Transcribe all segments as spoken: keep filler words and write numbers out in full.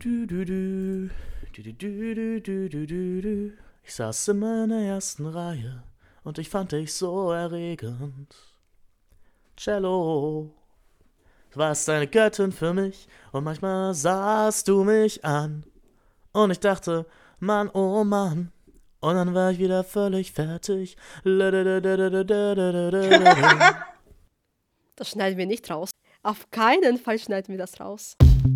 Du, du, du. Du, du, du, du, du, du, du, du. Ich saß in meiner ersten Reihe und ich fand dich so erregend. Cello, du warst eine Göttin für mich und manchmal sahst du mich an. Und ich dachte, Mann, oh Mann. Und dann war ich wieder völlig fertig. Das schneiden wir nicht raus. Auf keinen Fall schneiden wir das raus.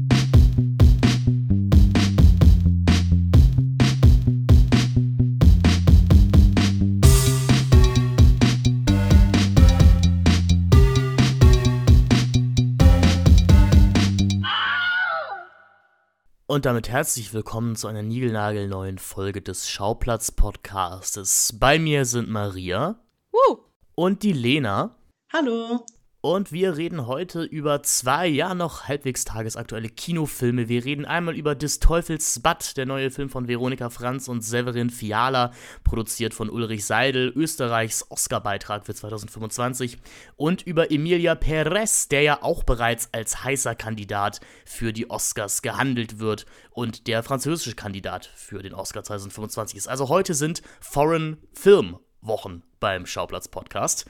Und damit herzlich willkommen zu einer niegelnagelneuen Folge des Schauplatz-Podcastes. Bei mir sind Maria uh. und die Lena. Hallo. Und wir reden heute über zwei, ja noch halbwegs tagesaktuelle Kinofilme. Wir reden einmal über Des Teufels Bad, der neue Film von Veronika Franz und Severin Fiala, produziert von Ulrich Seidel, Österreichs Oscar-Beitrag für zwanzig fünfundzwanzig. Und über Emilia Pérez, der ja auch bereits als heißer Kandidat für die Oscars gehandelt wird und der französische Kandidat für den Oscar zwanzig fünfundzwanzig ist. Also heute sind Foreign Film Wochen beim Schauplatz-Podcast.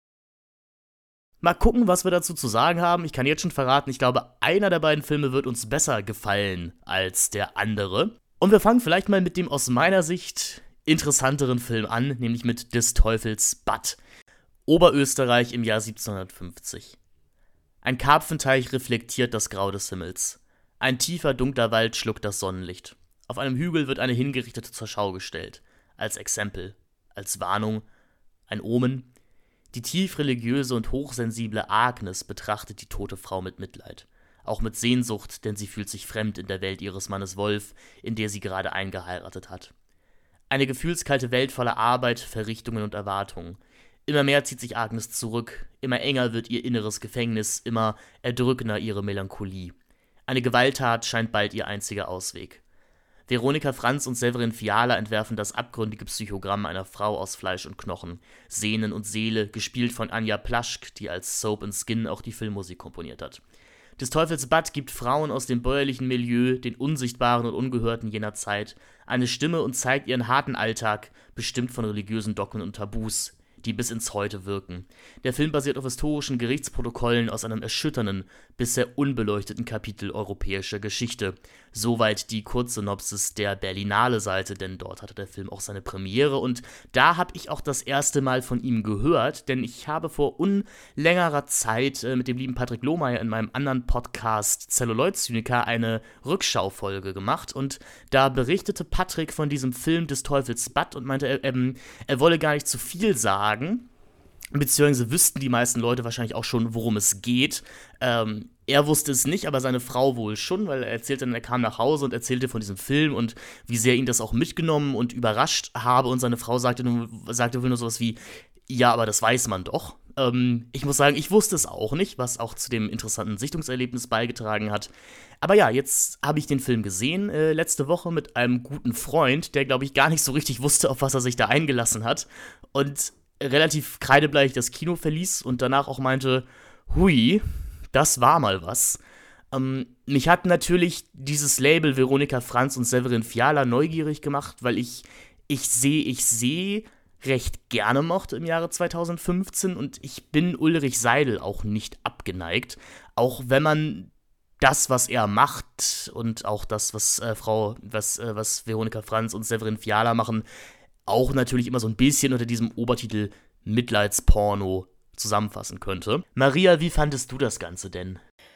Mal gucken, was wir dazu zu sagen haben. Ich kann jetzt schon verraten, ich glaube, einer der beiden Filme wird uns besser gefallen als der andere. Und wir fangen vielleicht mal mit dem aus meiner Sicht interessanteren Film an, nämlich mit Des Teufels Bad. Oberösterreich im Jahr siebzehnhundertfünfzig. Ein Karpfenteich reflektiert das Grau des Himmels. Ein tiefer, dunkler Wald schluckt das Sonnenlicht. Auf einem Hügel wird eine Hingerichtete zur Schau gestellt. Als Exempel, als Warnung, ein Omen. Die tief religiöse und hochsensible Agnes betrachtet die tote Frau mit Mitleid. Auch mit Sehnsucht, denn sie fühlt sich fremd in der Welt ihres Mannes Wolf, in der sie gerade eingeheiratet hat. Eine gefühlskalte Welt voller Arbeit, Verrichtungen und Erwartungen. Immer mehr zieht sich Agnes zurück, immer enger wird ihr inneres Gefängnis, immer erdrückender ihre Melancholie. Eine Gewalttat scheint bald ihr einziger Ausweg. Veronika Franz und Severin Fiala entwerfen das abgründige Psychogramm einer Frau aus Fleisch und Knochen, Sehnen und Seele, gespielt von Anja Plaschk, die als Soap and Skin auch die Filmmusik komponiert hat. Des Teufels Bad gibt Frauen aus dem bäuerlichen Milieu, den Unsichtbaren und Ungehörten jener Zeit, eine Stimme und zeigt ihren harten Alltag, bestimmt von religiösen Dogmen und Tabus, die bis ins Heute wirken. Der Film basiert auf historischen Gerichtsprotokollen aus einem erschütternden, bisher unbeleuchteten Kapitel europäischer Geschichte. Soweit die Kurzsynopsis der Berlinale-Seite, denn dort hatte der Film auch seine Premiere und da habe ich auch das erste Mal von ihm gehört, denn ich habe vor unlängerer Zeit äh, mit dem lieben Patrick Lohmeier in meinem anderen Podcast Celluloid Zyniker eine Rückschaufolge gemacht und da berichtete Patrick von diesem Film Des Teufels Bad und meinte, er, ähm, er wolle gar nicht zu viel sagen, beziehungsweise wüssten die meisten Leute wahrscheinlich auch schon, worum es geht. Ähm, er wusste es nicht, aber seine Frau wohl schon, weil er erzählte dann, er kam nach Hause und erzählte von diesem Film und wie sehr ihn das auch mitgenommen und überrascht habe und seine Frau sagte nur, sagte wohl nur sowas wie, ja, aber das weiß man doch. Ähm, ich muss sagen, ich wusste es auch nicht, was auch zu dem interessanten Sichtungserlebnis beigetragen hat. Aber ja, jetzt habe ich den Film gesehen, äh, letzte Woche mit einem guten Freund, der, glaube ich, gar nicht so richtig wusste, auf was er sich da eingelassen hat und relativ kreidebleich das Kino verließ und danach auch meinte, hui, das war mal was. Ähm, mich hat natürlich dieses Label Veronika Franz und Severin Fiala neugierig gemacht, weil ich ich sehe, ich sehe recht gerne mochte im Jahre zweitausendfünfzehn und ich bin Ulrich Seidel auch nicht abgeneigt, auch wenn man das, was er macht und auch das, was äh, Frau, was, äh, was Veronika Franz und Severin Fiala machen, auch natürlich immer so ein bisschen unter diesem Obertitel Mitleidsporno zusammenfassen könnte. Maria, wie fandest du das Ganze denn?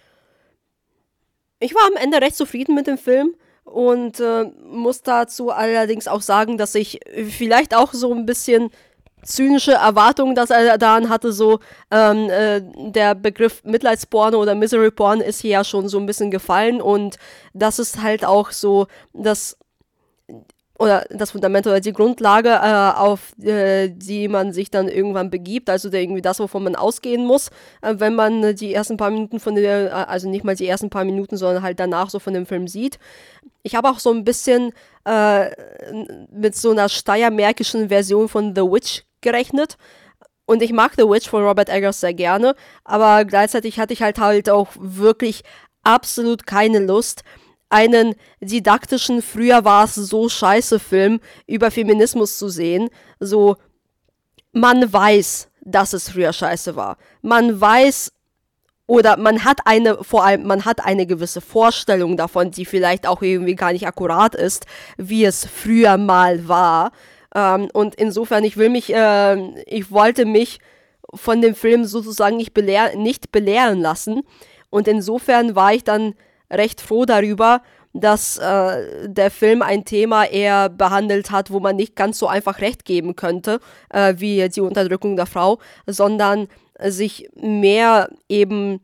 Ich war am Ende recht zufrieden mit dem Film und äh, muss dazu allerdings auch sagen, dass ich vielleicht auch so ein bisschen zynische Erwartungen, dass er daran hatte, so ähm, äh, der Begriff Mitleidsporno oder Misery Porn ist hier ja schon so ein bisschen gefallen und das ist halt auch so das oder das Fundament oder die Grundlage, äh, auf äh, die man sich dann irgendwann begibt, also der, irgendwie das, wovon man ausgehen muss, äh, wenn man äh, die ersten paar Minuten von der, äh, also nicht mal die ersten paar Minuten, sondern halt danach so von dem Film sieht. Ich habe auch so ein bisschen äh, mit so einer steiermärkischen Version von The Witch gerechnet. Und ich mag The Witch von Robert Eggers sehr gerne, aber gleichzeitig hatte ich halt halt auch wirklich absolut keine Lust, einen didaktischen Früher war es so scheiße Film über Feminismus zu sehen. So, man weiß, dass es früher scheiße war. Man weiß, oder man hat eine, vor allem, man hat eine gewisse Vorstellung davon, die vielleicht auch irgendwie gar nicht akkurat ist, wie es früher mal war. Ähm, und insofern, ich will mich, äh, ich wollte mich von dem Film sozusagen nicht, belehr nicht belehren lassen. Und insofern war ich dann recht froh darüber, dass äh, der Film ein Thema eher behandelt hat, wo man nicht ganz so einfach recht geben könnte, äh, wie die Unterdrückung der Frau, sondern sich mehr eben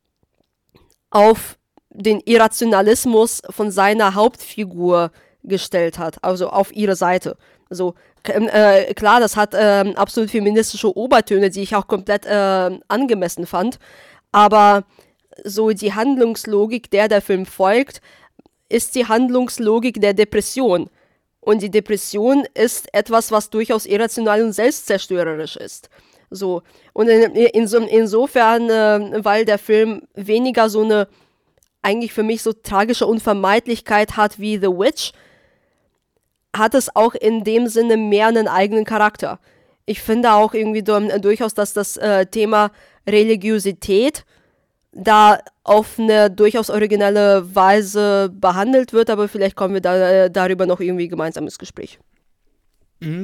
auf den Irrationalismus von seiner Hauptfigur gestellt hat, also auf ihre Seite. Also äh, klar, das hat äh, absolut feministische Obertöne, die ich auch komplett äh, angemessen fand, aber so die Handlungslogik, der der Film folgt, ist die Handlungslogik der Depression. Und die Depression ist etwas, was durchaus irrational und selbstzerstörerisch ist. So. Und in, in, in, insofern, äh, weil der Film weniger so eine eigentlich für mich so tragische Unvermeidlichkeit hat wie The Witch, hat es auch in dem Sinne mehr einen eigenen Charakter. Ich finde auch irgendwie durchaus, dass das äh, Thema Religiosität da auf eine durchaus originelle Weise behandelt wird, aber vielleicht kommen wir da, äh, darüber noch irgendwie gemeinsam ins Gespräch. Mhm.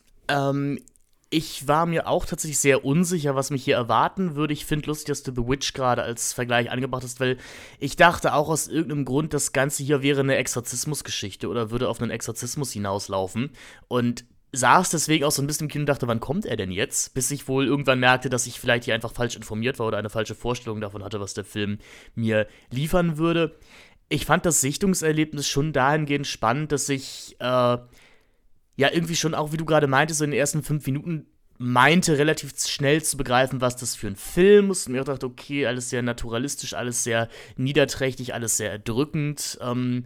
Ähm, ich war mir auch tatsächlich sehr unsicher, was mich hier erwarten würde. Ich finde lustig, dass du The Witch gerade als Vergleich angebracht hast, weil ich dachte auch aus irgendeinem Grund, das Ganze hier wäre eine Exorzismusgeschichte oder würde auf einen Exorzismus hinauslaufen. Und saß deswegen auch so ein bisschen im Kino und dachte, wann kommt er denn jetzt? Bis ich wohl irgendwann merkte, dass ich vielleicht hier einfach falsch informiert war oder eine falsche Vorstellung davon hatte, was der Film mir liefern würde. Ich fand das Sichtungserlebnis schon dahingehend spannend, dass ich äh, ja irgendwie schon auch, wie du gerade meintest, so in den ersten fünf Minuten meinte, relativ schnell zu begreifen, was das für ein Film ist. Und mir auch dachte, okay, alles sehr naturalistisch, alles sehr niederträchtig, alles sehr erdrückend. Ähm,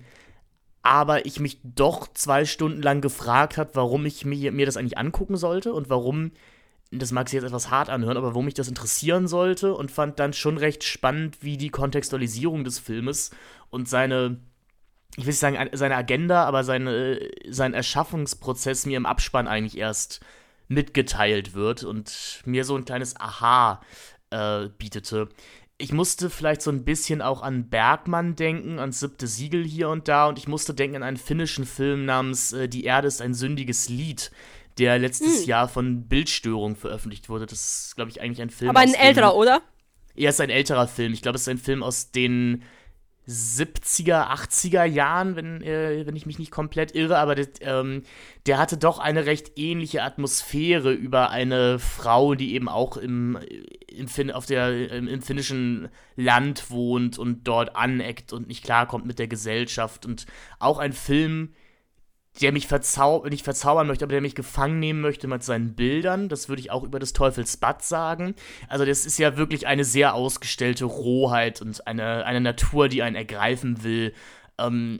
aber ich mich doch zwei Stunden lang gefragt habe, warum ich mir, mir das eigentlich angucken sollte und warum, das mag sich jetzt etwas hart anhören, aber warum mich das interessieren sollte und fand dann schon recht spannend, wie die Kontextualisierung des Filmes und seine, ich will nicht sagen seine Agenda, aber seine, sein Erschaffungsprozess mir im Abspann eigentlich erst mitgeteilt wird und mir so ein kleines Aha äh, bietete. Ich musste vielleicht so ein bisschen auch an Bergmann denken, ans siebte Siegel hier und da. Und ich musste denken an einen finnischen Film namens äh, Die Erde ist ein sündiges Lied, der letztes Hm. Jahr von Bildstörung veröffentlicht wurde. Das ist, glaube ich, eigentlich ein Film Aber aus ein den... älterer, oder? Ja, es ist ein älterer Film. Ich glaube, es ist ein Film aus den siebziger, achtziger Jahren, wenn, äh, wenn ich mich nicht komplett irre, aber das, ähm, der hatte doch eine recht ähnliche Atmosphäre über eine Frau, die eben auch im, im, fin auf der, im, im finnischen Land wohnt und dort aneckt und nicht klarkommt mit der Gesellschaft. Und auch ein Film, der mich verzau nicht verzaubern möchte, aber der mich gefangen nehmen möchte mit seinen Bildern. Das würde ich auch über des Teufels Bad sagen. Also das ist ja wirklich eine sehr ausgestellte Rohheit und eine, eine Natur, die einen ergreifen will. Ähm,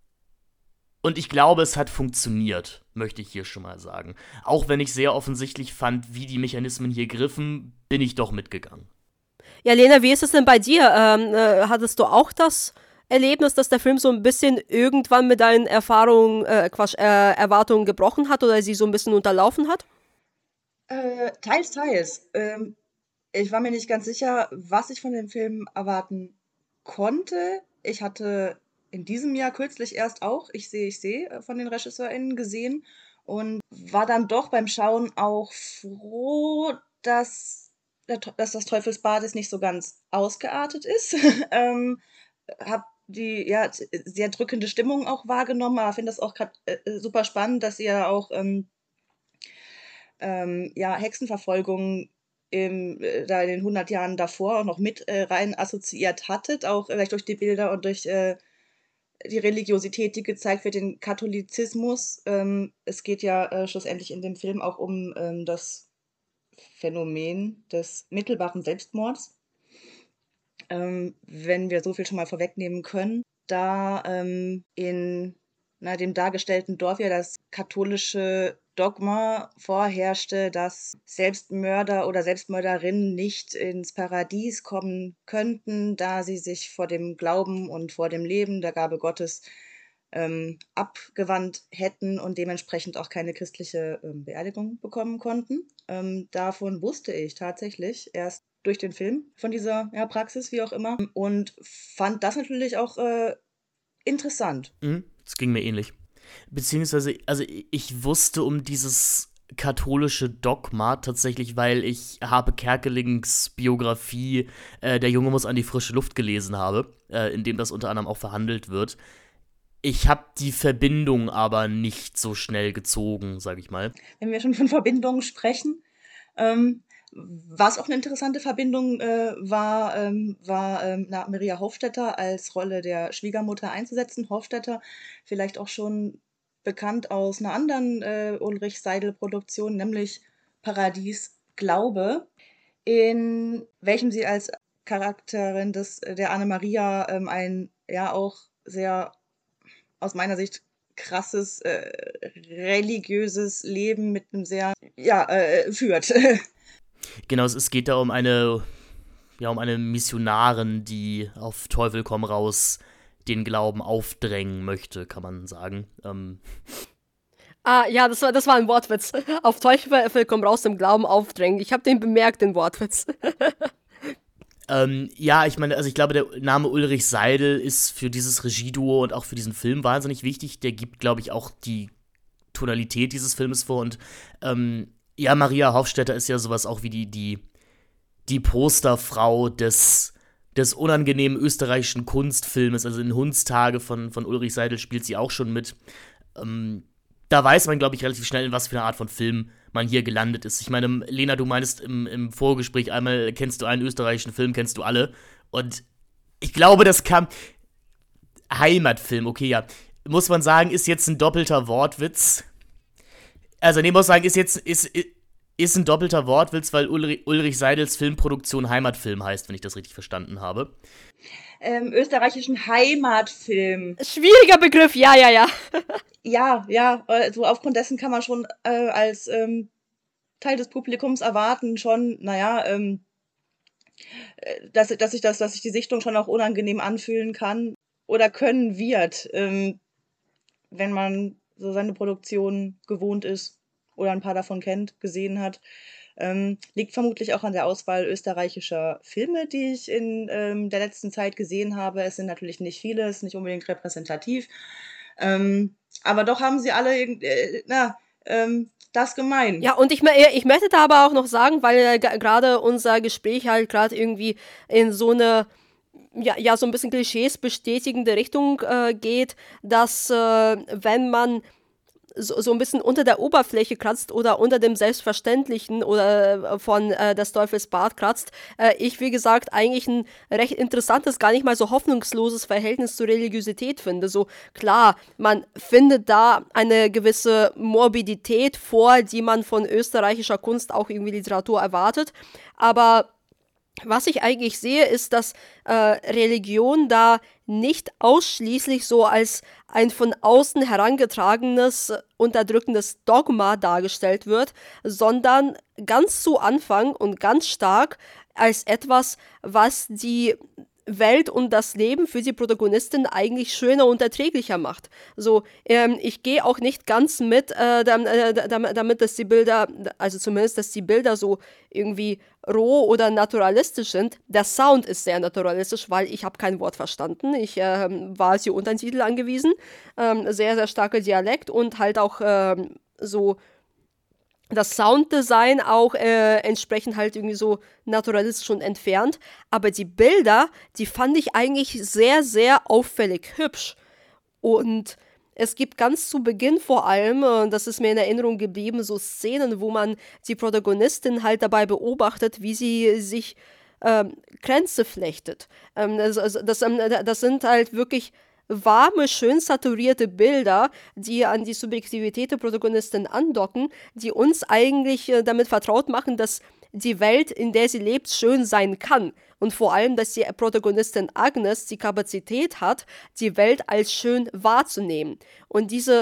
und ich glaube, es hat funktioniert, möchte ich hier schon mal sagen. Auch wenn ich sehr offensichtlich fand, wie die Mechanismen hier griffen, bin ich doch mitgegangen. Ja, Lena, wie ist es denn bei dir? Ähm, äh, hattest du auch das Erlebnis, dass der Film so ein bisschen irgendwann mit deinen Erfahrungen, äh, Quatsch, äh, Erwartungen gebrochen hat oder sie so ein bisschen unterlaufen hat? Äh, teils, teils. Ähm, ich war mir nicht ganz sicher, was ich von dem Film erwarten konnte. Ich hatte in diesem Jahr kürzlich erst auch Ich sehe, ich sehe äh, von den RegisseurInnen gesehen und war dann doch beim Schauen auch froh, dass, der, Teu- dass das Teufelsbad jetzt nicht so ganz ausgeartet ist. ähm, hab die ja t- sehr drückende Stimmung auch wahrgenommen, aber finde das auch grad, äh, äh, super spannend, dass ihr ja auch ähm, ähm, ja, Hexenverfolgung im, äh, da in den hundert Jahren davor auch noch mit äh, rein assoziiert hattet, auch vielleicht durch die Bilder und durch äh, die Religiosität, die gezeigt wird, den Katholizismus. Ähm, es geht ja äh, schlussendlich in dem Film auch um ähm, das Phänomen des mittelbaren Selbstmords. Ähm, wenn wir so viel schon mal vorwegnehmen können, da ähm, in na, dem dargestellten Dorf ja das katholische Dogma vorherrschte, dass Selbstmörder oder Selbstmörderinnen nicht ins Paradies kommen könnten, da sie sich vor dem Glauben und vor dem Leben der Gabe Gottes ähm, abgewandt hätten und dementsprechend auch keine christliche ähm, Beerdigung bekommen konnten. Ähm, davon wusste ich tatsächlich erst durch den Film von dieser ja, Praxis, wie auch immer, und fand das natürlich auch äh, interessant. Mhm, das ging mir ähnlich. Beziehungsweise, also ich wusste um dieses katholische Dogma tatsächlich, weil ich Harpe Kerkelings Biografie äh, Der Junge muss an die frische Luft gelesen habe, äh, in dem das unter anderem auch verhandelt wird. Ich habe die Verbindung aber nicht so schnell gezogen, sag ich mal. Wenn wir schon von Verbindungen sprechen, ähm, was auch eine interessante Verbindung äh, war, ähm, war ähm, na, Maria Hofstetter als Rolle der Schwiegermutter einzusetzen. Hofstetter vielleicht auch schon bekannt aus einer anderen äh, Ulrich Seidel-Produktion, nämlich Paradies Glaube, in welchem sie als Charakterin des, der Anne-Maria ähm, ein ja auch sehr aus meiner Sicht krasses äh, religiöses Leben mit einem sehr, ja, äh, führt. Genau, es, es geht da um eine, ja, um eine Missionarin, die auf Teufel komm raus den Glauben aufdrängen möchte, kann man sagen. Ähm. Ah, ja, das war, das war ein Wortwitz. Auf Teufel komm raus dem Glauben aufdrängen. Ich habe den bemerkt, den Wortwitz. Ähm, ja, ich meine, also ich glaube, der Name Ulrich Seidel ist für dieses Regieduo und auch für diesen Film wahnsinnig wichtig. Der gibt, glaube ich, auch die Tonalität dieses Filmes vor. Und ähm, ja, Maria Hofstetter ist ja sowas auch wie die, die, die Posterfrau des, des unangenehmen österreichischen Kunstfilmes. Also in Hundstage von, von Ulrich Seidel spielt sie auch schon mit. Ähm, da weiß man, glaube ich, relativ schnell, in was für eine Art von Film man hier gelandet ist. Ich meine, Lena, du meinst im, im Vorgespräch einmal, kennst du einen österreichischen Film, kennst du alle. Und ich glaube, das kam Heimatfilm, okay, ja. Muss man sagen, ist jetzt ein doppelter Wortwitz. Also, nee, muss sagen, ist jetzt ist, ist ein doppelter Wortwitz, weil Ulrich, Ulrich Seidels Filmproduktion Heimatfilm heißt, wenn ich das richtig verstanden habe. Ähm, österreichischen Heimatfilm. Schwieriger Begriff, ja, ja, ja. Ja, ja, also aufgrund dessen kann man schon äh, als ähm, Teil des Publikums erwarten, schon, naja, ähm, dass, dass, ich das, dass sich die Sichtung schon auch unangenehm anfühlen kann oder können wird, ähm, wenn man so seine Produktion gewohnt ist oder ein paar davon kennt, gesehen hat. Ähm, liegt vermutlich auch an der Auswahl österreichischer Filme, die ich in ähm, der letzten Zeit gesehen habe. Es sind natürlich nicht viele, es ist nicht unbedingt repräsentativ. Ähm, aber doch haben sie alle äh, na, ähm, das gemein. Ja, und ich, ich möchte da aber auch noch sagen, weil äh, gerade unser Gespräch halt gerade irgendwie in so eine, ja, ja, so ein bisschen Klischees bestätigende Richtung äh, geht, dass äh, wenn man so, so ein bisschen unter der Oberfläche kratzt oder unter dem Selbstverständlichen oder äh, von äh, des Teufels Bart kratzt, äh, ich, wie gesagt, eigentlich ein recht interessantes, gar nicht mal so hoffnungsloses Verhältnis zur Religiosität finde. So, klar, man findet da eine gewisse Morbidität vor, die man von österreichischer Kunst, auch irgendwie Literatur erwartet, aber was ich eigentlich sehe, ist, dass äh, Religion da nicht ausschließlich so als ein von außen herangetragenes, unterdrückendes Dogma dargestellt wird, sondern ganz zu Anfang und ganz stark als etwas, was die Welt und das Leben für die Protagonistin eigentlich schöner und erträglicher macht. So, ähm, ich gehe auch nicht ganz mit, äh, damit, damit, dass die Bilder, also zumindest, dass die Bilder so irgendwie roh oder naturalistisch sind. Der Sound ist sehr naturalistisch, weil ich habe kein Wort verstanden. Ich äh, war als die Untertitel angewiesen. Ähm, sehr, sehr starker Dialekt und halt auch ähm, so das Sounddesign auch äh, entsprechend halt irgendwie so naturalistisch und entfernt. Aber die Bilder, die fand ich eigentlich sehr, sehr auffällig hübsch. Und es gibt ganz zu Beginn vor allem, und das ist mir in Erinnerung geblieben, so Szenen, wo man die Protagonistin halt dabei beobachtet, wie sie sich ähm, Kränze flechtet. Ähm, das, das, das sind halt wirklich warme, schön saturierte Bilder, die an die Subjektivität der Protagonistin andocken, die uns eigentlich äh, damit vertraut machen, dass die Welt, in der sie lebt, schön sein kann. Und vor allem, dass die Protagonistin Agnes die Kapazität hat, die Welt als schön wahrzunehmen. Und diese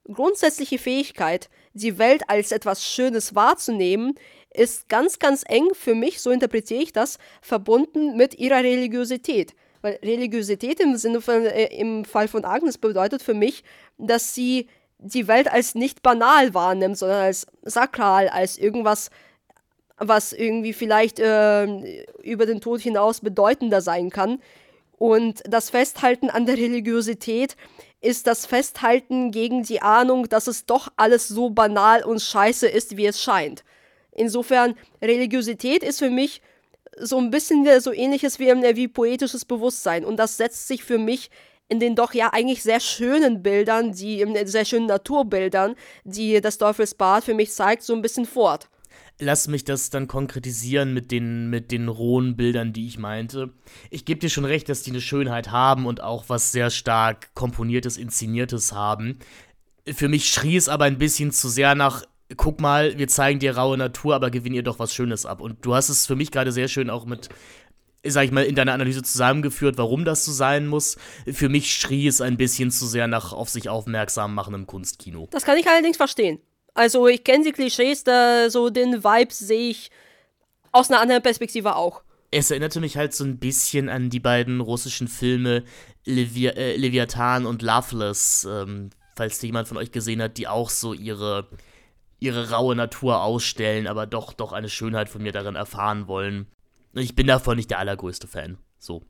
grundsätzliche Fähigkeit, die Welt als etwas Schönes wahrzunehmen, ist ganz, ganz eng für mich, so interpretiere ich das, verbunden mit ihrer Religiosität. Weil Religiosität im Sinne von, äh, im Fall von Agnes bedeutet für mich, dass sie die Welt als nicht banal wahrnimmt, sondern als sakral, als irgendwas, was irgendwie vielleicht äh, über den Tod hinaus bedeutender sein kann. Und das Festhalten an der Religiosität ist das Festhalten gegen die Ahnung, dass es doch alles so banal und scheiße ist, wie es scheint. Insofern, Religiosität ist für mich so ein bisschen so ähnliches wie, wie poetisches Bewusstsein. Und das setzt sich für mich in den doch ja eigentlich sehr schönen Bildern, die sehr schönen Naturbildern, die das Teufelsbad für mich zeigt, so ein bisschen fort. Lass mich das dann konkretisieren mit den, mit den rohen Bildern, die ich meinte. Ich gebe dir schon recht, dass die eine Schönheit haben und auch was sehr stark Komponiertes, Inszeniertes haben. Für mich schrie es aber ein bisschen zu sehr nach, guck mal, wir zeigen dir raue Natur, aber gewinn ihr doch was Schönes ab. Und du hast es für mich gerade sehr schön auch mit, sag ich mal, in deiner Analyse zusammengeführt, warum das so sein muss. Für mich schrie es ein bisschen zu sehr nach auf sich aufmerksam machendem Kunstkino. Das kann ich allerdings verstehen. Also ich kenne die Klischees, da so den Vibe sehe ich aus einer anderen Perspektive auch. Es erinnerte mich halt so ein bisschen an die beiden russischen Filme Levi- äh, Leviathan und Loveless, ähm, falls die jemand von euch gesehen hat, die auch so ihre, ihre raue Natur ausstellen, aber doch, doch eine Schönheit von mir darin erfahren wollen. Ich bin davon nicht der allergrößte Fan. So.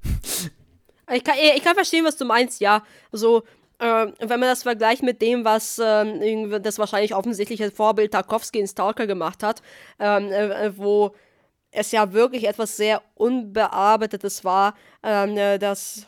Ich kann, ich kann verstehen, was du meinst, ja. So, äh, wenn man das vergleicht mit dem, was äh, das wahrscheinlich offensichtliche Vorbild Tarkovsky in Stalker gemacht hat, äh, wo es ja wirklich etwas sehr Unbearbeitetes war, äh, das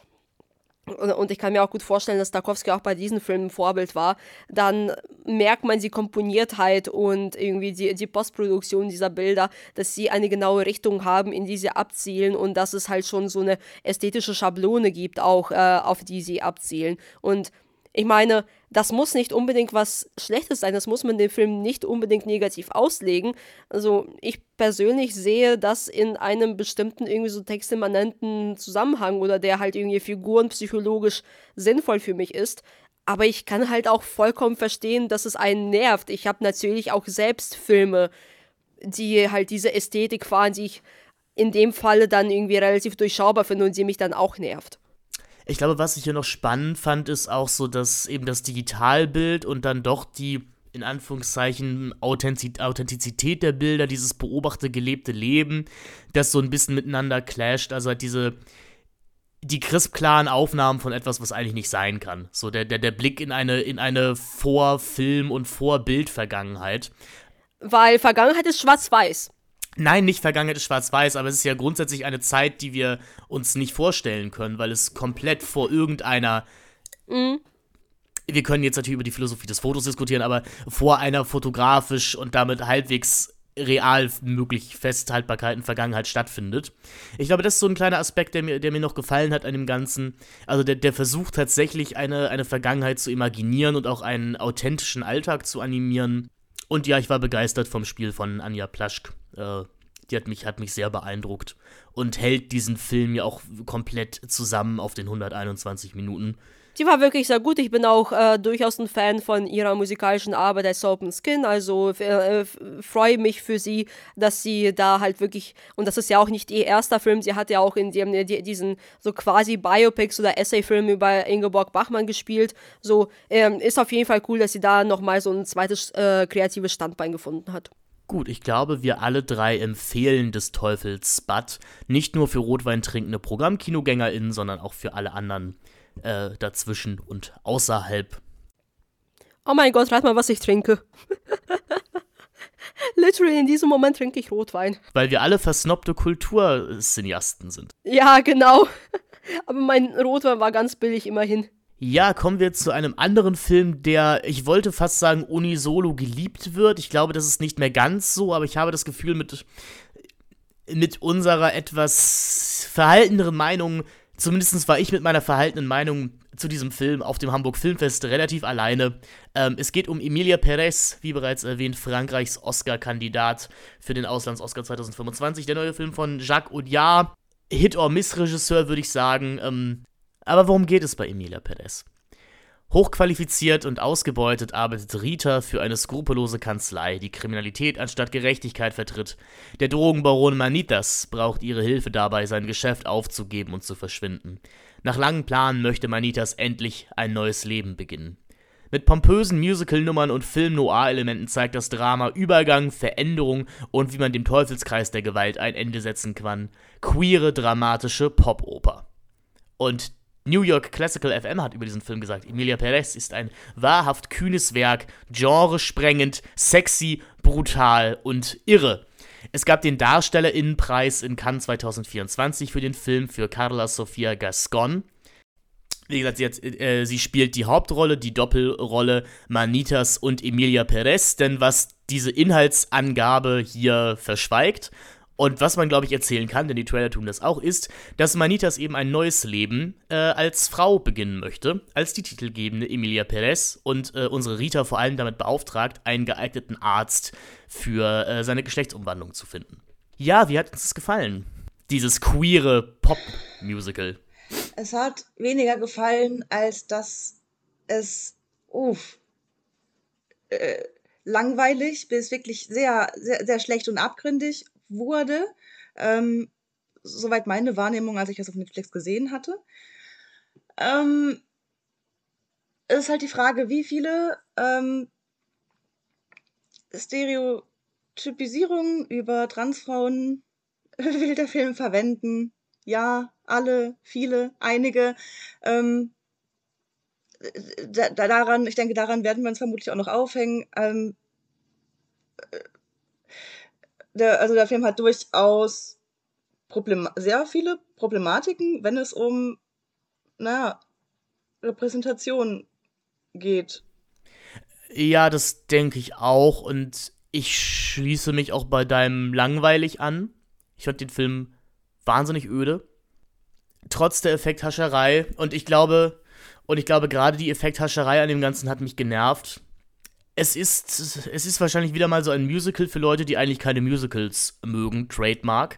und ich kann mir auch gut vorstellen, dass Tarkovsky auch bei diesen Filmen ein Vorbild war, dann merkt man die Komponiertheit und irgendwie die, die Postproduktion dieser Bilder, dass sie eine genaue Richtung haben, in die sie abzielen und dass es halt schon so eine ästhetische Schablone gibt, auch äh, auf die sie abzielen. Und ich meine, das muss nicht unbedingt was Schlechtes sein, das muss man den Film nicht unbedingt negativ auslegen. Also ich persönlich sehe das in einem bestimmten irgendwie so textimmanenten Zusammenhang oder der halt irgendwie figurenpsychologisch sinnvoll für mich ist. Aber ich kann halt auch vollkommen verstehen, dass es einen nervt. Ich habe natürlich auch selbst Filme, die halt diese Ästhetik fahren, die ich in dem Falle dann irgendwie relativ durchschaubar finde und die mich dann auch nervt. Ich glaube, was ich hier noch spannend fand, ist auch so, dass eben das Digitalbild und dann doch die, in Anführungszeichen, Authentiz- Authentizität der Bilder, dieses beobachte, gelebte Leben, das so ein bisschen miteinander clasht. Also halt diese, die crispklaren Aufnahmen von etwas, was eigentlich nicht sein kann. So der, der, der Blick in eine, in eine Vor-Film- und Vor-Bild-Vergangenheit. Weil Vergangenheit ist schwarz-weiß. Nein, nicht Vergangenheit ist schwarz-weiß, aber es ist ja grundsätzlich eine Zeit, die wir uns nicht vorstellen können, weil es komplett vor irgendeiner, Mhm. wir können jetzt natürlich über die Philosophie des Fotos diskutieren, aber vor einer fotografisch und damit halbwegs real möglich Festhaltbarkeit in Vergangenheit stattfindet. Ich glaube, das ist so ein kleiner Aspekt, der mir, der mir noch gefallen hat an dem Ganzen. Also der, der Versuch tatsächlich eine, eine Vergangenheit zu imaginieren und auch einen authentischen Alltag zu animieren. Und ja, ich war begeistert vom Spiel von Anja Plaschk. Äh, die hat mich, hat mich sehr beeindruckt und hält diesen Film ja auch komplett zusammen auf den hunderteinundzwanzig Minuten. Die war wirklich sehr gut. Ich bin auch äh, durchaus ein Fan von ihrer musikalischen Arbeit als Soap and Skin. Also äh, freue mich für sie, dass sie da halt wirklich, und das ist ja auch nicht ihr erster Film, sie hat ja auch in dem, die, diesen so quasi Biopics oder Essay-Filmen über Ingeborg Bachmann gespielt. So, ähm, ist auf jeden Fall cool, dass sie da nochmal so ein zweites äh, kreatives Standbein gefunden hat. Gut, ich glaube, wir alle drei empfehlen des Teufels Bad. Nicht nur für rotweintrinkende ProgrammkinogängerInnen, sondern auch für alle anderen äh, dazwischen und außerhalb. Oh mein Gott, rat mal, was ich trinke. Literally in diesem Moment trinke ich Rotwein. Weil wir alle versnobte Kulturcineasten sind. Ja, genau. Aber mein Rotwein war ganz billig immerhin. Ja, kommen wir zu einem anderen Film, der, ich wollte fast sagen, unisono geliebt wird. Ich glaube, das ist nicht mehr ganz so, aber ich habe das Gefühl, mit, mit unserer etwas verhalteneren Meinung, zumindest war ich mit meiner verhaltenen Meinung zu diesem Film auf dem Hamburg Filmfest relativ alleine. Ähm, es geht um Emilia Pérez, wie bereits erwähnt, Frankreichs Oscar-Kandidat für den Auslands-Oscar zwanzig fünfundzwanzig. Der neue Film von Jacques Audiard, Hit-or-Miss-Regisseur, würde ich sagen. Ähm, aber worum geht es bei Emilia Pérez? Hochqualifiziert und ausgebeutet arbeitet Rita für eine skrupellose Kanzlei, die Kriminalität anstatt Gerechtigkeit vertritt. Der Drogenbaron Manitas braucht ihre Hilfe dabei, sein Geschäft aufzugeben und zu verschwinden. Nach langen Planen möchte Manitas endlich ein neues Leben beginnen. Mit pompösen Musical-Nummern und Film-Noir-Elementen zeigt das Drama Übergang, Veränderung und wie man dem Teufelskreis der Gewalt ein Ende setzen kann. Queere, dramatische Pop-Oper. Und New York Classical F M hat über diesen Film gesagt, Emilia Pérez ist ein wahrhaft kühnes Werk, genresprengend, sexy, brutal und irre. Es gab den DarstellerInnenpreis in Cannes zwanzig vierundzwanzig für den Film für Carla Sofia Gascon. Wie gesagt, sie, hat, äh, sie spielt die Hauptrolle, die Doppelrolle Manitas und Emilia Pérez, denn was diese Inhaltsangabe hier verschweigt und was man, glaube ich, erzählen kann, denn die Trailer tun das auch, ist, dass Manitas eben ein neues Leben äh, als Frau beginnen möchte, als die titelgebende Emilia Pérez und äh, unsere Rita vor allem damit beauftragt, einen geeigneten Arzt für äh, seine Geschlechtsumwandlung zu finden. Ja, wie hat uns das gefallen? Dieses queere Pop-Musical. Es hat weniger gefallen, als dass es uff, äh, langweilig bis wirklich sehr, sehr, sehr schlecht und abgründig wurde. Ähm, soweit meine Wahrnehmung, als ich das auf Netflix gesehen hatte. Ähm, es ist halt die Frage, wie viele ähm, Stereotypisierungen über Transfrauen will der Film verwenden. Ja, alle, viele, einige. Ähm, da, daran, ich denke, daran werden wir uns vermutlich auch noch aufhängen. Ähm, der, also der Film hat durchaus Problem, sehr viele Problematiken, wenn es um na, Repräsentation geht. Ja, das denke ich auch und ich schließe mich auch bei deinem langweilig an. Ich fand den Film wahnsinnig öde. Trotz der Effekthascherei. Und ich glaube, und ich glaube, gerade die Effekthascherei an dem Ganzen hat mich genervt. Es ist, es ist wahrscheinlich wieder mal so ein Musical für Leute, die eigentlich keine Musicals mögen, Trademark.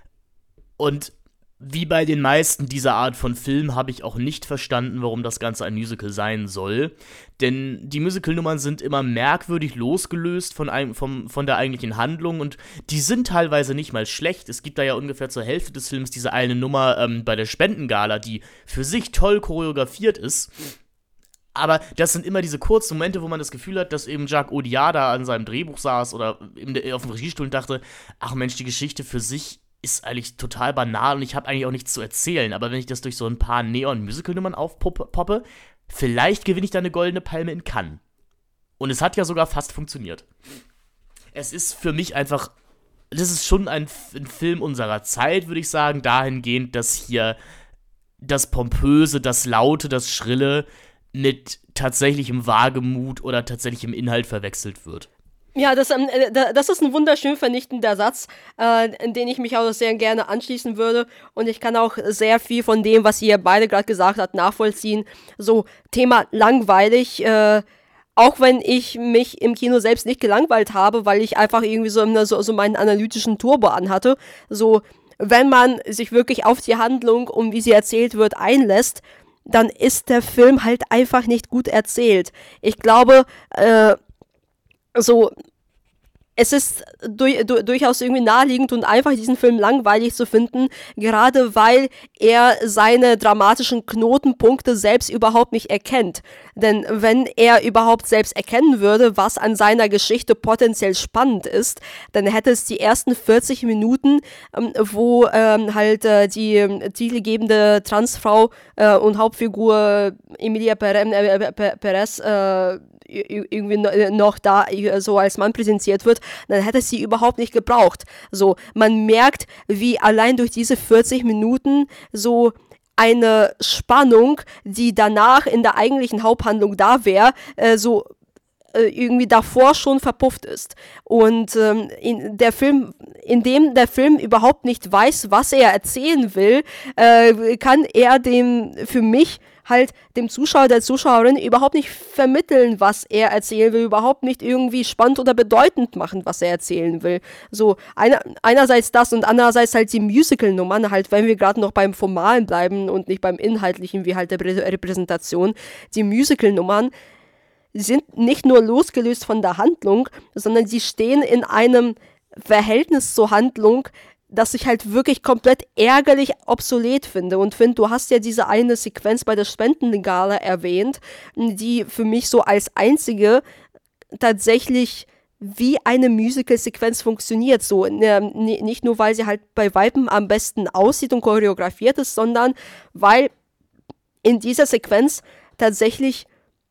Und wie bei den meisten dieser Art von Filmen habe ich auch nicht verstanden, warum das Ganze ein Musical sein soll. Denn die Musical-Nummern sind immer merkwürdig losgelöst von, einem, vom, von der eigentlichen Handlung und die sind teilweise nicht mal schlecht. Es gibt da ja ungefähr zur Hälfte des Films diese eine Nummer ähm, bei der Spendengala, die für sich toll choreografiert ist. Aber das sind immer diese kurzen Momente, wo man das Gefühl hat, dass eben Jacques Audiard da an seinem Drehbuch saß oder auf dem Regiestuhl und dachte, ach Mensch, die Geschichte für sich ist eigentlich total banal und ich habe eigentlich auch nichts zu erzählen. Aber wenn ich das durch so ein paar Neon-Musical-Nummern aufpoppe, vielleicht gewinne ich da eine goldene Palme in Cannes. Und es hat ja sogar fast funktioniert. Es ist für mich einfach, das ist schon ein, ein Film unserer Zeit, würde ich sagen, dahingehend, dass hier das Pompöse, das Laute, das Schrille mit tatsächlichem Wagemut oder tatsächlichem Inhalt verwechselt wird. Ja, das, ähm, das ist ein wunderschön vernichtender Satz, äh, in den ich mich auch sehr gerne anschließen würde. Und ich kann auch sehr viel von dem, was ihr beide gerade gesagt habt, nachvollziehen. So, Thema langweilig, äh, auch wenn ich mich im Kino selbst nicht gelangweilt habe, weil ich einfach irgendwie so, so, so meinen analytischen Turbo anhatte. So, wenn man sich wirklich auf die Handlung, um wie sie erzählt wird, einlässt, dann ist der Film halt einfach nicht gut erzählt. Ich glaube, äh, so, es ist du- du- durchaus irgendwie naheliegend und einfach, diesen Film langweilig zu finden, gerade weil er seine dramatischen Knotenpunkte selbst überhaupt nicht erkennt. Denn wenn er überhaupt selbst erkennen würde, was an seiner Geschichte potenziell spannend ist, dann hätte es die ersten vierzig Minuten, ähm, wo ähm, halt äh, die äh, titelgebende Transfrau äh, und Hauptfigur Emilia Pérez äh, irgendwie noch da so als Mann präsentiert wird, dann hätte sie überhaupt nicht gebraucht. So, man merkt, wie allein durch diese vierzig Minuten so eine Spannung, die danach in der eigentlichen Haupthandlung da wäre, äh, so äh, irgendwie davor schon verpufft ist. Und ähm, in der Film, in dem der Film überhaupt nicht weiß, was er erzählen will, äh, kann er dem für mich halt dem Zuschauer, der Zuschauerin überhaupt nicht vermitteln, was er erzählen will, überhaupt nicht irgendwie spannend oder bedeutend machen, was er erzählen will. So, einer, einerseits das und andererseits halt die Musical-Nummern, halt, wenn wir gerade noch beim Formalen bleiben und nicht beim Inhaltlichen, wie halt der Re- Repräsentation, die Musical-Nummern sind nicht nur losgelöst von der Handlung, sondern sie stehen in einem Verhältnis zur Handlung, das ich halt wirklich komplett ärgerlich obsolet finde. Und finde, du hast ja diese eine Sequenz bei der Spendengala erwähnt, die für mich so als einzige tatsächlich wie eine Musical-Sequenz funktioniert. So, ne, nicht nur, weil sie halt bei Weitem am besten aussieht und choreografiert ist, sondern weil in dieser Sequenz tatsächlich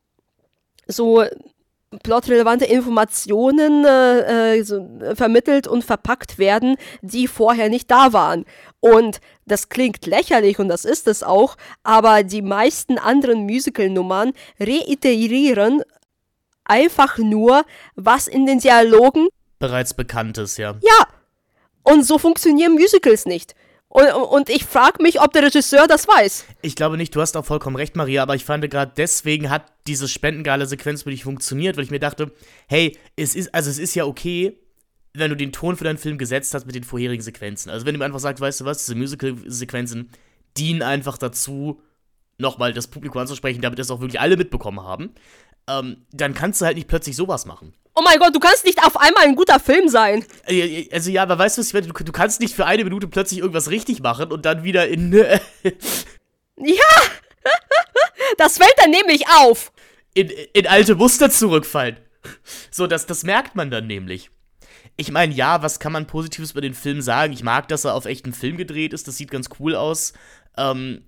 so plotrelevante Informationen äh, so, vermittelt und verpackt werden, die vorher nicht da waren. Und das klingt lächerlich und das ist es auch, aber die meisten anderen Musical-Nummern reiterieren einfach nur, was in den Dialogen Bereits Bekanntes, ja. Ja, und so funktionieren Musicals nicht. Und, und ich frage mich, ob der Regisseur das weiß. Ich glaube nicht, du hast auch vollkommen recht, Maria, aber ich fand gerade deswegen hat diese Spendengala-Sequenz für dich funktioniert, weil ich mir dachte, hey, es ist, also es ist ja okay, wenn du den Ton für deinen Film gesetzt hast mit den vorherigen Sequenzen. Also wenn du mir einfach sagst, weißt du was, diese Musical-Sequenzen dienen einfach dazu, nochmal das Publikum anzusprechen, damit das auch wirklich alle mitbekommen haben, ähm, dann kannst du halt nicht plötzlich sowas machen. Oh mein Gott, du kannst nicht auf einmal ein guter Film sein. Also ja, aber weißt du, was ich meine? Du, du kannst nicht für eine Minute plötzlich irgendwas richtig machen und dann wieder in... Äh, ja, das fällt dann nämlich auf. In, in alte Muster zurückfallen. So, das, das merkt man dann nämlich. Ich meine, ja, was kann man Positives über den Film sagen? Ich mag, dass er auf echten Film gedreht ist, das sieht ganz cool aus. Ähm,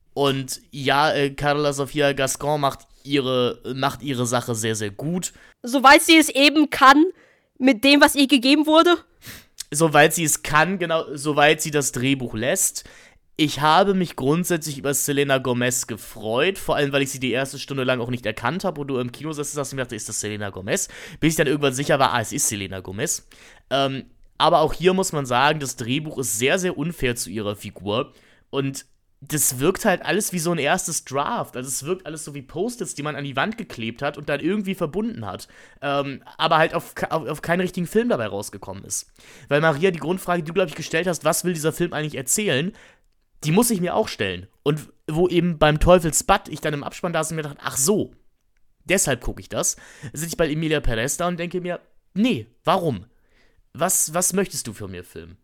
und ja, äh, Carla Sofia Gascon macht ihre, macht ihre Sache sehr, sehr gut. Soweit sie es eben kann, mit dem, was ihr gegeben wurde? Soweit sie es kann, genau, soweit sie das Drehbuch lässt. Ich habe mich grundsätzlich über Selena Gomez gefreut, vor allem, weil ich sie die erste Stunde lang auch nicht erkannt habe und du im Kino saßt und dachte, ist das Selena Gomez? Bis ich dann irgendwann sicher war, ah, es ist Selena Gomez. Ähm, aber auch hier muss man sagen, das Drehbuch ist sehr, sehr unfair zu ihrer Figur und das wirkt halt alles wie so ein erstes Draft. Also es wirkt alles so wie Post-its, die man an die Wand geklebt hat und dann irgendwie verbunden hat. Ähm, aber halt auf, auf, auf keinen richtigen Film dabei rausgekommen ist. Weil Maria, die Grundfrage, die du, glaube ich, gestellt hast, was will dieser Film eigentlich erzählen, die muss ich mir auch stellen. Und wo eben beim Teufelsbad ich dann im Abspann da saß und mir dachte, ach so, deshalb gucke ich das, sitze ich bei Emilia Perez da und denke mir, nee, warum? Was, was möchtest du für mir filmen?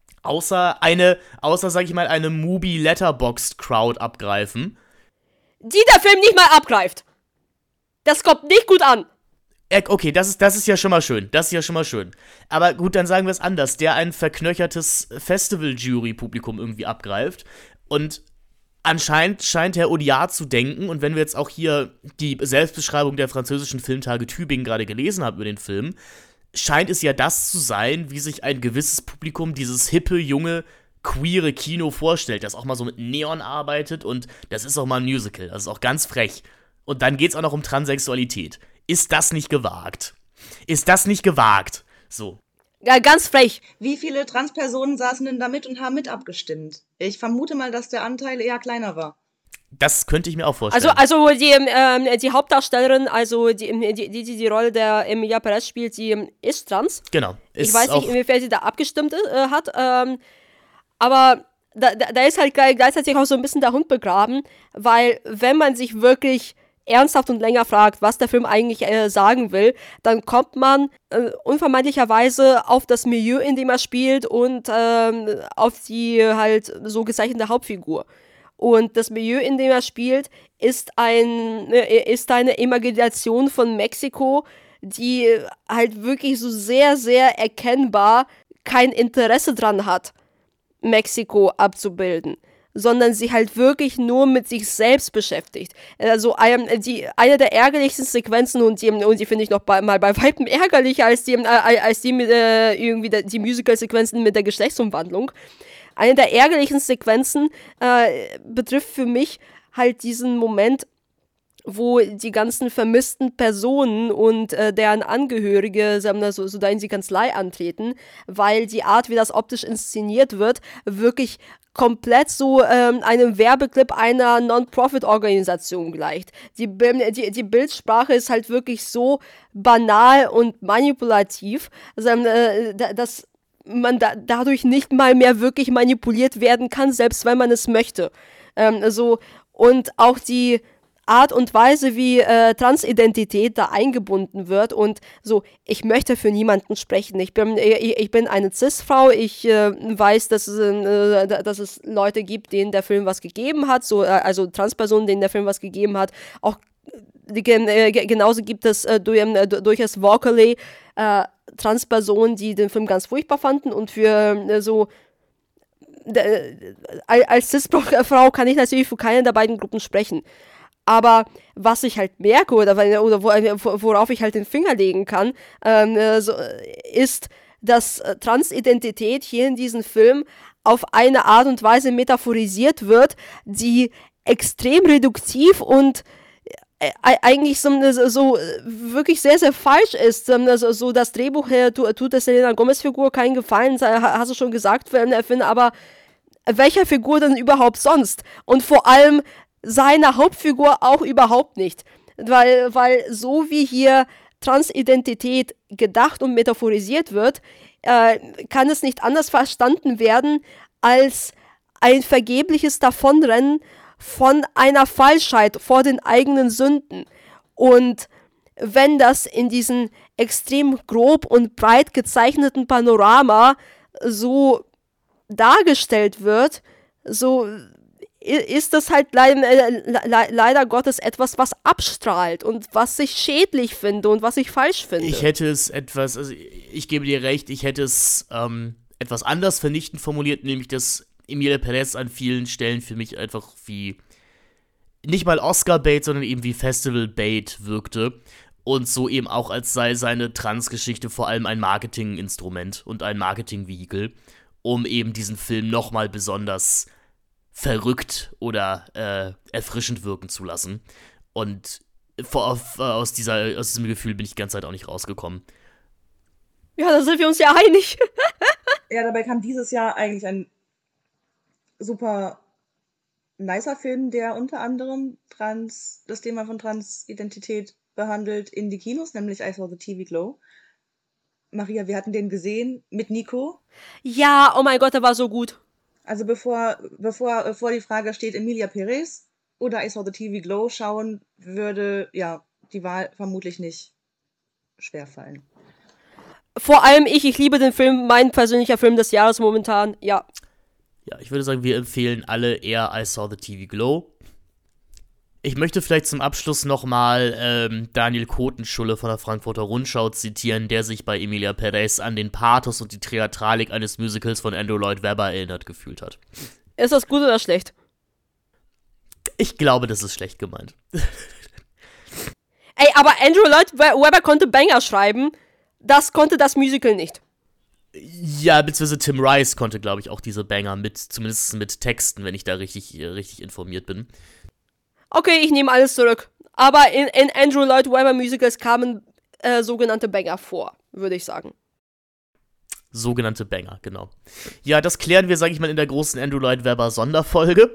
Außer eine, außer, sag ich mal, eine Mubi-Letterboxd-Crowd abgreifen. Die der Film nicht mal abgreift. Das kommt nicht gut an. Okay, das ist, das ist ja schon mal schön. Das ist ja schon mal schön. Aber gut, dann sagen wir es anders. Der ein verknöchertes Festival-Jury-Publikum irgendwie abgreift. Und anscheinend scheint Herr Audiard zu denken, und wenn wir jetzt auch hier die Selbstbeschreibung der französischen Filmtage Tübingen gerade gelesen haben über den Film, scheint es ja das zu sein, wie sich ein gewisses Publikum dieses hippe, junge, queere Kino vorstellt, das auch mal so mit Neon arbeitet und das ist auch mal ein Musical, das ist auch ganz frech. Und dann geht's auch noch um Transsexualität. Ist das nicht gewagt? Ist das nicht gewagt? So. Ja, ganz frech. Wie viele Transpersonen saßen denn da mit und haben mit abgestimmt? Ich vermute mal, dass der Anteil eher kleiner war. Das könnte ich mir auch vorstellen. Also, also die, ähm, die Hauptdarstellerin, also die, die, die, die die Rolle der Emilia Perez spielt, die ist trans. Genau. Ich weiß nicht, inwiefern sie da abgestimmt äh, hat, ähm, aber da, da, da ist halt gleichzeitig auch so ein bisschen der Hund begraben, weil wenn man sich wirklich ernsthaft und länger fragt, was der Film eigentlich äh, sagen will, dann kommt man äh, unvermeidlicherweise auf das Milieu, in dem er spielt und ähm, auf die halt so gezeichnete Hauptfigur. Und das Milieu, in dem er spielt, ist, ein, ist eine Imagination von Mexiko, die halt wirklich so sehr, sehr erkennbar kein Interesse dran hat, Mexiko abzubilden, sondern sich halt wirklich nur mit sich selbst beschäftigt. Also ein, die, eine der ärgerlichsten Sequenzen, und die, und die finde ich noch bei, mal bei weitem ärgerlicher als die, als die, mit, äh, irgendwie die Musical-Sequenzen mit der Geschlechtsumwandlung. Eine der ärgerlichen Sequenzen äh, betrifft für mich halt diesen Moment, wo die ganzen vermissten Personen und äh, deren Angehörige sagen wir, so, so da in die Kanzlei antreten, weil die Art, wie das optisch inszeniert wird, wirklich komplett so ähm, einem Werbeclip einer Non-Profit-Organisation gleicht. Die, die, die Bildsprache ist halt wirklich so banal und manipulativ, also, äh, dass man da, dadurch nicht mal mehr wirklich manipuliert werden kann, selbst wenn man es möchte. Ähm, so, und auch die Art und Weise, wie äh, Transidentität da eingebunden wird und so, ich möchte für niemanden sprechen. Ich bin, ich, ich bin eine Cis-Frau, ich äh, weiß, dass es, äh, dass es Leute gibt, denen der Film was gegeben hat, so, äh, also Transpersonen, denen der Film was gegeben hat. Auch äh, genauso gibt es äh, durch, äh, durchaus vocally äh, Transpersonen, die den Film ganz furchtbar fanden und für äh, so äh, als Cis-Frau kann ich natürlich für keine der beiden Gruppen sprechen. Aber was ich halt merke oder, oder worauf ich halt den Finger legen kann, ähm, so, ist, dass Transidentität hier in diesem Film auf eine Art und Weise metaphorisiert wird, die extrem reduktiv und äh, eigentlich so, so wirklich sehr, sehr falsch ist. So, so das Drehbuch äh, tut der Selena Gomez-Figur keinen Gefallen, hast du schon gesagt, Finn, aber welcher Figur denn überhaupt sonst? Und vor allem seiner Hauptfigur auch überhaupt nicht. Weil, weil so wie hier Transidentität gedacht und metaphorisiert wird, äh, kann es nicht anders verstanden werden als ein vergebliches Davonrennen von einer Falschheit vor den eigenen Sünden. Und wenn das in diesem extrem grob und breit gezeichneten Panorama so dargestellt wird, so ist das halt leider, le- leider Gottes etwas, was abstrahlt und was ich schädlich finde und was ich falsch finde. Ich hätte es etwas, also ich gebe dir recht, ich hätte es ähm, etwas anders vernichtend formuliert, nämlich dass Emilia Perez an vielen Stellen für mich einfach wie nicht mal Oscar-Bait, sondern eben wie Festival-Bait wirkte und so eben auch als sei seine Trans-Geschichte vor allem ein Marketinginstrument und ein Marketing-Vehikel, um eben diesen Film nochmal besonders verrückt oder äh, erfrischend wirken zu lassen. Und vor, aus, dieser, aus diesem Gefühl bin ich die ganze Zeit auch nicht rausgekommen. Ja, da sind wir uns ja einig. Ja, dabei kam dieses Jahr eigentlich ein super nicer Film, der unter anderem trans, das Thema von Transidentität behandelt in die Kinos, nämlich I Saw the T V Glow. Maria, wir hatten den gesehen mit Nico. Ja, oh mein Gott, der war so gut. Also bevor, bevor, bevor die Frage steht, Emilia Perez oder I Saw the T V Glow schauen, würde ja die Wahl vermutlich nicht schwerfallen. Vor allem ich, ich liebe den Film, mein persönlicher Film des Jahres momentan, ja. Ja, ich würde sagen, wir empfehlen alle eher I Saw the T V Glow. Ich möchte vielleicht zum Abschluss nochmal ähm, Daniel Kotenschulle von der Frankfurter Rundschau zitieren, der sich bei Emilia Perez an den Pathos und die Theatralik eines Musicals von Andrew Lloyd Webber erinnert gefühlt hat. Ist das gut oder schlecht? Ich glaube, das ist schlecht gemeint. Ey, aber Andrew Lloyd Webber konnte Banger schreiben, das konnte das Musical nicht. Ja, beziehungsweise Tim Rice konnte, glaube ich, auch diese Banger mit, zumindest mit Texten, wenn ich da richtig, richtig informiert bin. Okay, ich nehme alles zurück. Aber in, in Andrew Lloyd Webber Musicals kamen äh, sogenannte Banger vor, würde ich sagen. Sogenannte Banger, genau. Ja, das klären wir, sage ich mal, in der großen Andrew Lloyd Webber Sonderfolge.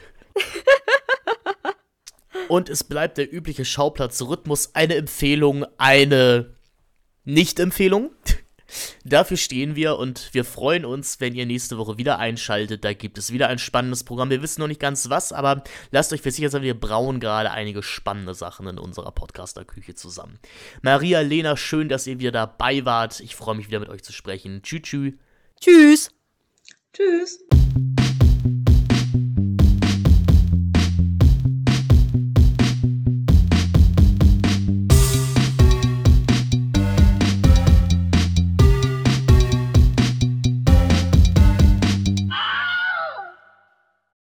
Und es bleibt der übliche Schauplatzrhythmus. Eine Empfehlung, eine Nicht-Empfehlung. Dafür stehen wir und wir freuen uns, wenn ihr nächste Woche wieder einschaltet. Da gibt es wieder ein spannendes Programm. Wir wissen noch nicht ganz was, aber lasst euch versichert sein, wir brauen gerade einige spannende Sachen in unserer Podcaster-Küche zusammen. Maria, Lena, schön, dass ihr wieder dabei wart. Ich freue mich wieder mit euch zu sprechen. Tschüss, tschüss. Tschüss. Tschüss.